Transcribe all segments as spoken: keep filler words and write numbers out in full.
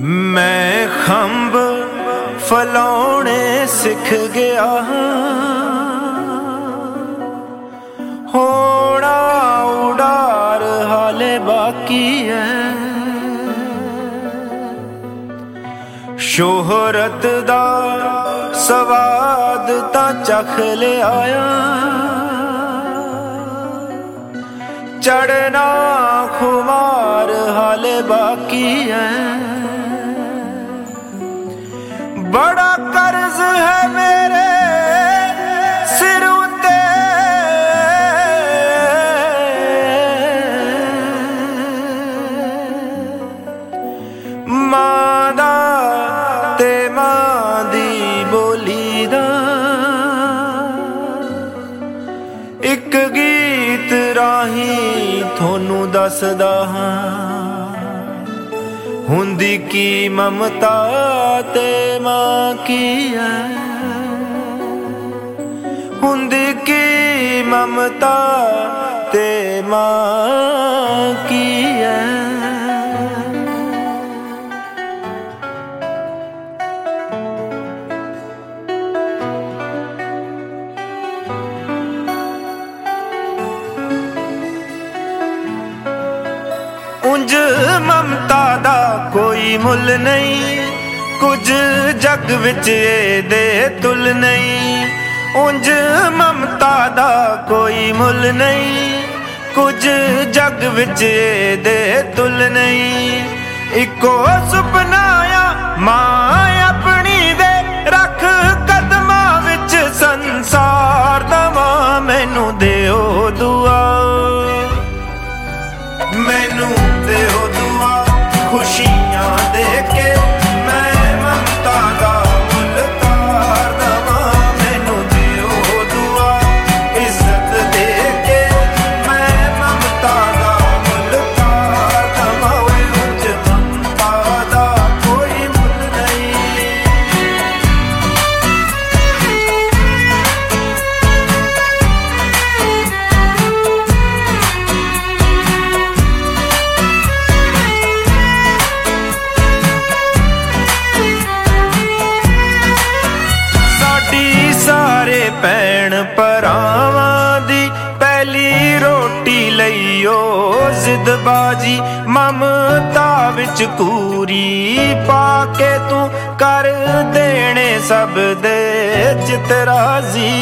मैं खंब फलाने सिख गया होना उड़ार हाले बाकी है। शोहरत दा सवाद ता चख ले आया, चढ़ना खुमार हाले बाकी है। बड़ा कर्ज है मेरे सिर उते, मां दा ते मां दी बोली दा एक गीत राही थोनू दसदा हां। हुंदी की ममता ते मां की है, हुंदी की ममता ते मां की है। उंज ममता दा कोई मुल नहीं, कुछ जग विच दे तुल नहीं। उंज ममता दा कोई मुल नहीं, कुछ जग विच दे तुल नहीं। इको सुपनाया मां अपनी दे रख कदमां विच संसार दा, मां मैनू देओ दुआ, मैनू देओ दुआ खुशियां दे के मैं ममता दा मुल तार दवां। मैनू देओ दुआ इज्जत दे के मैं ममता दा मुल तार दवां। उंज ममता दा कोई मुल नहीं। भैन भरावां दी पहली रोटी लईओ जिदबाजी, ममता विच कूरी पाके तू कर देने सब दे चित राजी।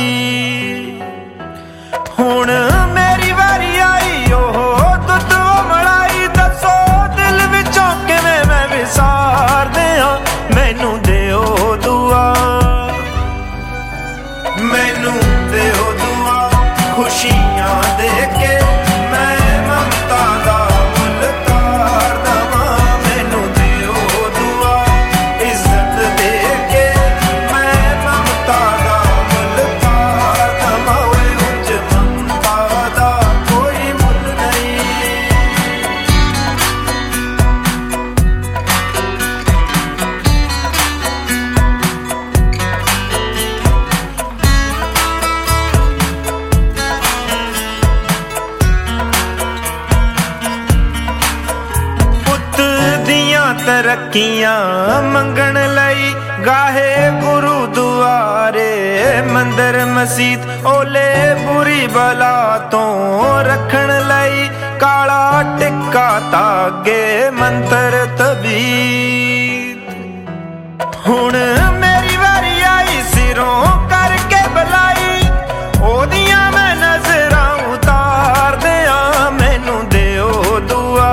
हुण मेरी वारी आई ओह दुध मलाई, दसो दिल विचों किवें मैं विसार दियां। मैनू देओ दुआ, मैनू देओ दुआ खुशियां दे के मैं ममता दा मुल तार दवां। मैनू देओ दुआ इज्जत दे के मैं ममता दा मुल तार दवां। उंज ममता दा कोई मुल नहीं। तरक्कियां मंगण लई गाहे गुरु दुआरे, मंदिर मसीत ओले बुरी बला तो रखण लई काला टिक्का तागे मंत्र तबीत। हुण मेरी वारी आई सिरों करके बलाई, ओदियां मैं नजरां उतार दियां। मैनू देओ दुआ,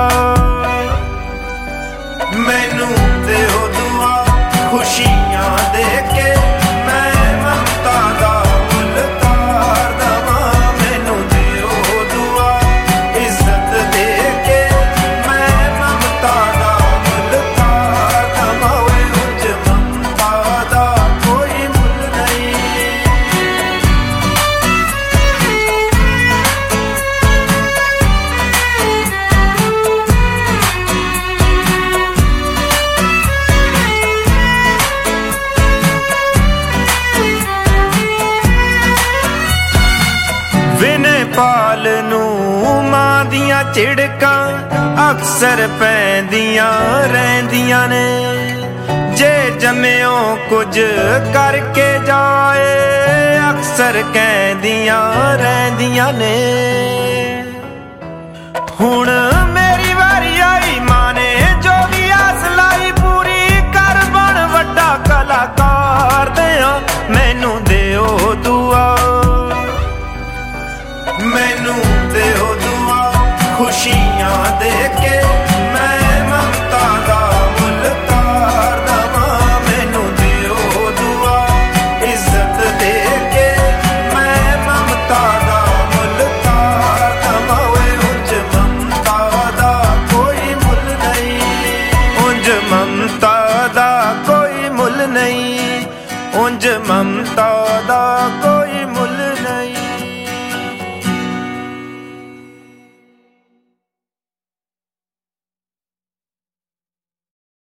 मैनू देओ दुआ खुशियां दे के मैं ममता दा मुल तार दवां। मैनू देओ दुआ इज्जत दे के मैं ममता दा मुल तार दवां। उंज ममता ਝਿੜਕਾਂ ਅਕਸਰ ਪੈਂਦੀਆਂ ਰਹਿੰਦੀਆਂ ਨੇ ਜੇ ਜੰਮਿਓ ਕੁਝ ਕਰਕੇ ਜਾਏ ਅਕਸਰ ਕਹਿੰਦੀਆਂ ਰਹਿੰਦੀਆਂ ਨੇ ਹੁਣ ਮੇਰੀ ਵਾਰੀ ਆਈ ਮਾਂ ਨੇ ਜੋ ਵੀ ਆਸ ਲਾਈ ਪੂਰੀ ਕਰ ਬਣ ਵੱਡਾ ਕਲਾਕਾਰ ਦਿਆਂ ਮੈਨੂੰ ਦਿਓ ਦੁਆ ਮੈਨੂੰ ਦਿਓ ਦੁਆ ਖੁਸ਼ੀਆਂ ਦੇ ਕੇ ਮੈਂ ਮਮਤਾ ਦਾ ਮੁੱਲ ਤਾਰ ਦਵਾਂ ਮੈਨੂੰ ਦਿਓ ਦੁਆ ਇੱਜ਼ਤ ਦੇ ਕੇ ਮੈਂ ਮਮਤਾ ਦਾ ਮੁੱਲ ਤਾਰ ਦਵਾਂ ਉਂਝ ਮਮਤਾ ਦਾ ਕੋਈ ਮੁੱਲ ਨਹੀਂ ਉਂਝ ਮਮਤਾ ਦਾ ਕੋਈ ਮੁੱਲ ਨਹੀਂ ਉਂਝ ਮਮਤਾ